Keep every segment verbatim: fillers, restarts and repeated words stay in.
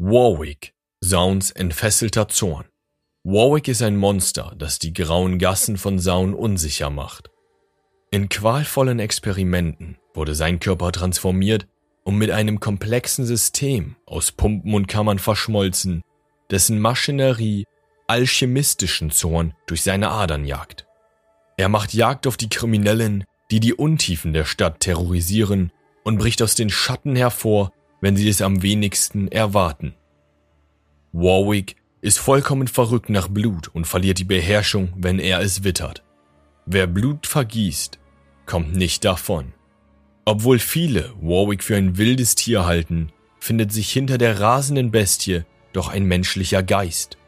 Warwick, Sauns entfesselter Zorn. Warwick ist ein Monster, das die grauen Gassen von Zaun unsicher macht. In qualvollen Experimenten wurde sein Körper transformiert und mit einem komplexen System aus Pumpen und Kammern verschmolzen, dessen Maschinerie alchemistischen Zorn durch seine Adern jagt. Er macht Jagd auf die Kriminellen, die die Untiefen der Stadt terrorisieren, und bricht aus den Schatten hervor, wenn sie es am wenigsten erwarten. Warwick ist vollkommen verrückt nach Blut und verliert die Beherrschung, wenn er es wittert. Wer Blut vergießt, kommt nicht davon. Obwohl viele Warwick für ein wildes Tier halten, findet sich hinter der rasenden Bestie doch ein menschlicher Geist.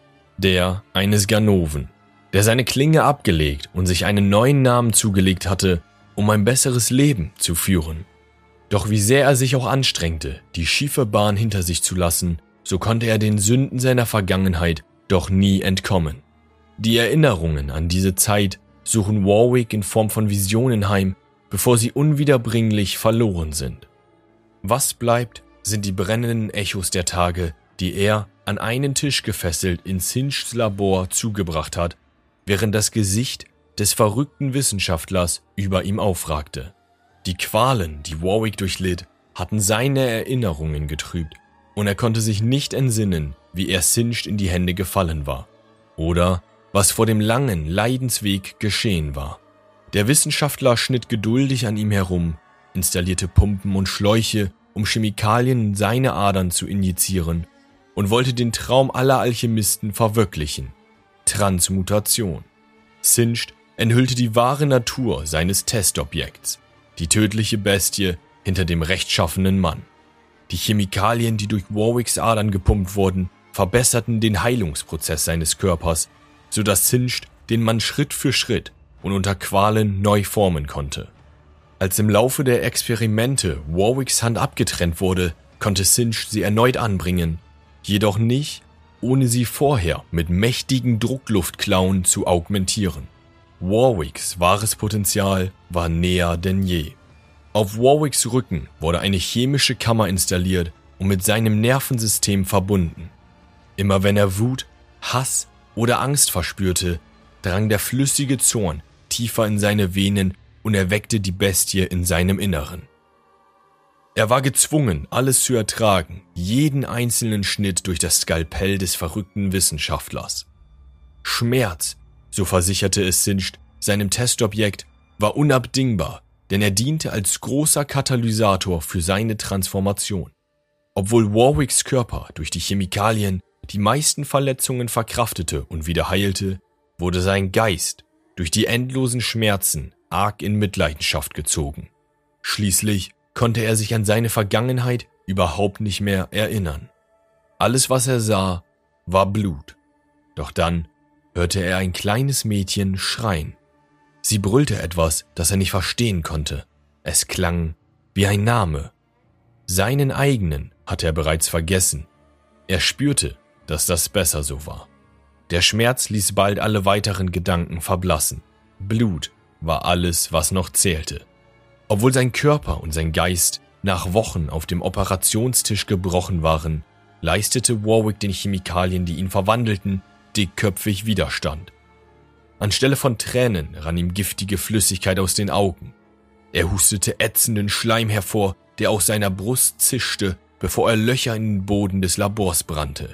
Der eines Ganoven, der seine Klinge abgelegt und sich einen neuen Namen zugelegt hatte, um ein besseres Leben zu führen. Doch wie sehr er sich auch anstrengte, die schiefe Bahn hinter sich zu lassen, so konnte er den Sünden seiner Vergangenheit doch nie entkommen. Die Erinnerungen an diese Zeit suchen Warwick in Form von Visionen heim, bevor sie unwiederbringlich verloren sind. Was bleibt, sind die brennenden Echos der Tage, die er, an einen Tisch gefesselt, in Sinchs Labor zugebracht hat, während das Gesicht des verrückten Wissenschaftlers über ihm aufragte. Die Qualen, die Warwick durchlitt, hatten seine Erinnerungen getrübt, und er konnte sich nicht entsinnen, wie er Sinch in die Hände gefallen war, oder was vor dem langen Leidensweg geschehen war. Der Wissenschaftler schnitt geduldig an ihm herum, installierte Pumpen und Schläuche, um Chemikalien in seine Adern zu injizieren, und wollte den Traum aller Alchemisten verwirklichen: Transmutation. Sinch enthüllte die wahre Natur seines Testobjekts, die tödliche Bestie hinter dem rechtschaffenen Mann. Die Chemikalien, die durch Warwicks Adern gepumpt wurden, verbesserten den Heilungsprozess seines Körpers, sodass Sinch den Mann Schritt für Schritt und unter Qualen neu formen konnte. Als im Laufe der Experimente Warwicks Hand abgetrennt wurde, konnte Sinch sie erneut anbringen, jedoch nicht, ohne sie vorher mit mächtigen Druckluftklauen zu augmentieren. Warwicks wahres Potenzial war näher denn je. Auf Warwicks Rücken wurde eine chemische Kammer installiert und mit seinem Nervensystem verbunden. Immer wenn er Wut, Hass oder Angst verspürte, drang der flüssige Zorn tiefer in seine Venen und erweckte die Bestie in seinem Inneren. Er war gezwungen, alles zu ertragen, jeden einzelnen Schnitt durch das Skalpell des verrückten Wissenschaftlers. Schmerz, so versicherte es Sinch seinem Testobjekt, war unabdingbar, denn er diente als großer Katalysator für seine Transformation. Obwohl Warwicks Körper durch die Chemikalien die meisten Verletzungen verkraftete und wieder heilte, wurde sein Geist durch die endlosen Schmerzen arg in Mitleidenschaft gezogen. Schließlich konnte er sich an seine Vergangenheit überhaupt nicht mehr erinnern. Alles, was er sah, war Blut. Doch dann hörte er ein kleines Mädchen schreien. Sie brüllte etwas, das er nicht verstehen konnte. Es klang wie ein Name. Seinen eigenen hatte er bereits vergessen. Er spürte, dass das besser so war. Der Schmerz ließ bald alle weiteren Gedanken verblassen. Blut war alles, was noch zählte. Obwohl sein Körper und sein Geist nach Wochen auf dem Operationstisch gebrochen waren, leistete Warwick den Chemikalien, die ihn verwandelten, dickköpfig Widerstand. Anstelle von Tränen rann ihm giftige Flüssigkeit aus den Augen. Er hustete ätzenden Schleim hervor, der aus seiner Brust zischte, bevor er Löcher in den Boden des Labors brannte.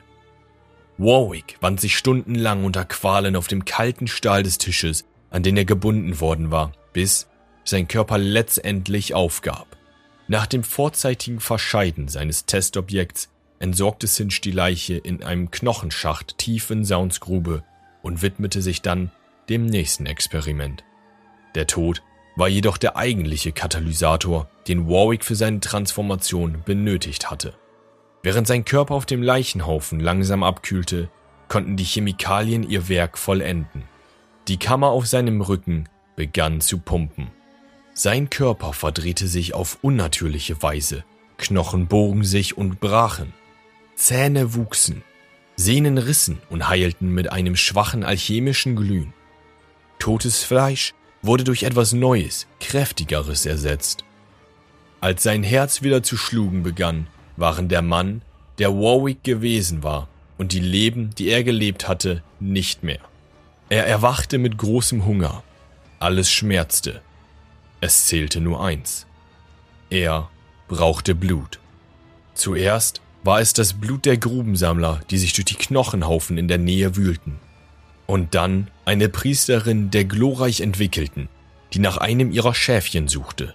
Warwick wand sich stundenlang unter Qualen auf dem kalten Stahl des Tisches, an den er gebunden worden war, bis sein Körper letztendlich aufgab. Nach dem vorzeitigen Verscheiden seines Testobjekts entsorgte Sinch die Leiche in einem Knochenschacht tief in Zauns Grube und widmete sich dann dem nächsten Experiment. Der Tod war jedoch der eigentliche Katalysator, den Warwick für seine Transformation benötigt hatte. Während sein Körper auf dem Leichenhaufen langsam abkühlte, konnten die Chemikalien ihr Werk vollenden. Die Kammer auf seinem Rücken begann zu pumpen. Sein Körper verdrehte sich auf unnatürliche Weise, Knochen bogen sich und brachen, Zähne wuchsen, Sehnen rissen und heilten mit einem schwachen alchemischen Glühen. Totes Fleisch wurde durch etwas Neues, Kräftigeres ersetzt. Als sein Herz wieder zu schlagen begann, waren der Mann der Warwick gewesen war und die Leben, die er gelebt hatte, nicht mehr. Er erwachte mit großem Hunger. Alles schmerzte. Es zählte nur eins. Er brauchte Blut. Zuerst war es das Blut der Grubensammler, die sich durch die Knochenhaufen in der Nähe wühlten. Und dann eine Priesterin der glorreich Entwickelten, die nach einem ihrer Schäfchen suchte.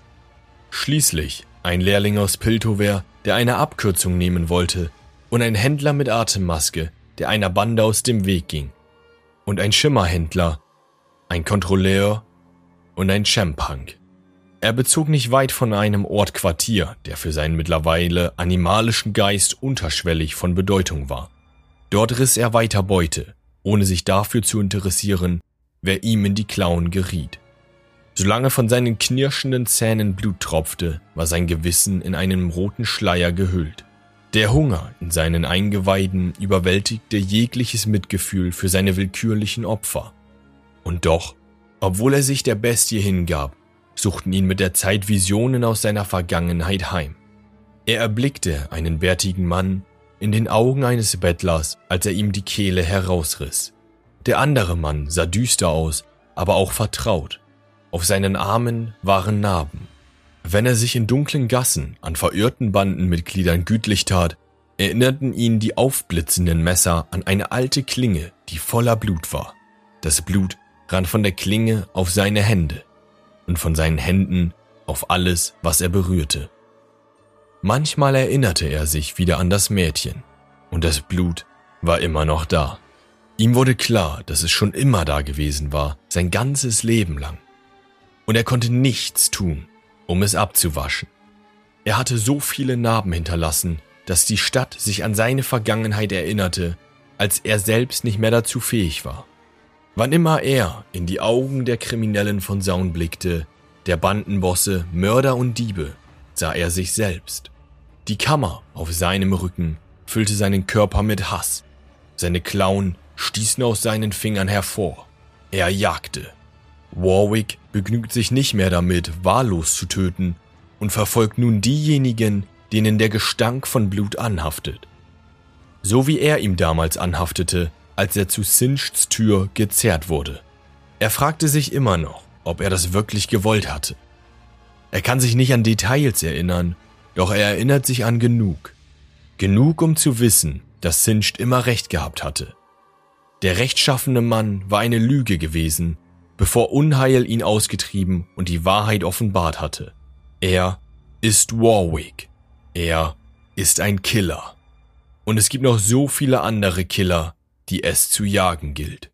Schließlich ein Lehrling aus Piltover, der eine Abkürzung nehmen wollte, und ein Händler mit Atemmaske, der einer Bande aus dem Weg ging. Und ein Schimmerhändler, ein Kontrolleur und ein Champunk. Er bezog nicht weit von einem Ort Quartier, der für seinen mittlerweile animalischen Geist unterschwellig von Bedeutung war. Dort riss er weiter Beute, ohne sich dafür zu interessieren, wer ihm in die Klauen geriet. Solange von seinen knirschenden Zähnen Blut tropfte, war sein Gewissen in einen roten Schleier gehüllt. Der Hunger in seinen Eingeweiden überwältigte jegliches Mitgefühl für seine willkürlichen Opfer. Und doch, obwohl er sich der Bestie hingab, suchten ihn mit der Zeit Visionen aus seiner Vergangenheit heim. Er erblickte einen bärtigen Mann in den Augen eines Bettlers, als er ihm die Kehle herausriss. Der andere Mann sah düster aus, aber auch vertraut. Auf seinen Armen waren Narben. Wenn er sich in dunklen Gassen an verirrten Bandenmitgliedern gütlich tat, erinnerten ihn die aufblitzenden Messer an eine alte Klinge, die voller Blut war. Das Blut rann von der Klinge auf seine Hände und von seinen Händen auf alles, was er berührte. Manchmal erinnerte er sich wieder an das Mädchen, und das Blut war immer noch da. Ihm wurde klar, dass es schon immer da gewesen war, sein ganzes Leben lang. Und er konnte nichts tun, um es abzuwaschen. Er hatte so viele Narben hinterlassen, dass die Stadt sich an seine Vergangenheit erinnerte, als er selbst nicht mehr dazu fähig war. Wann immer er in die Augen der Kriminellen von Zaun blickte, der Bandenbosse, Mörder und Diebe, sah er sich selbst. Die Kammer auf seinem Rücken füllte seinen Körper mit Hass. Seine Klauen stießen aus seinen Fingern hervor. Er jagte. Warwick begnügt sich nicht mehr damit, wahllos zu töten und verfolgt nun diejenigen, denen der Gestank von Blut anhaftet. So wie er ihm damals anhaftete, als er zu Sinchs Tür gezerrt wurde. Er fragte sich immer noch, ob er das wirklich gewollt hatte. Er kann sich nicht an Details erinnern, doch er erinnert sich an genug. Genug, um zu wissen, dass Sinch immer recht gehabt hatte. Der rechtschaffene Mann war eine Lüge gewesen, bevor Unheil ihn ausgetrieben und die Wahrheit offenbart hatte. Er ist Warwick. Er ist ein Killer. Und es gibt noch so viele andere Killer, die es zu jagen gilt.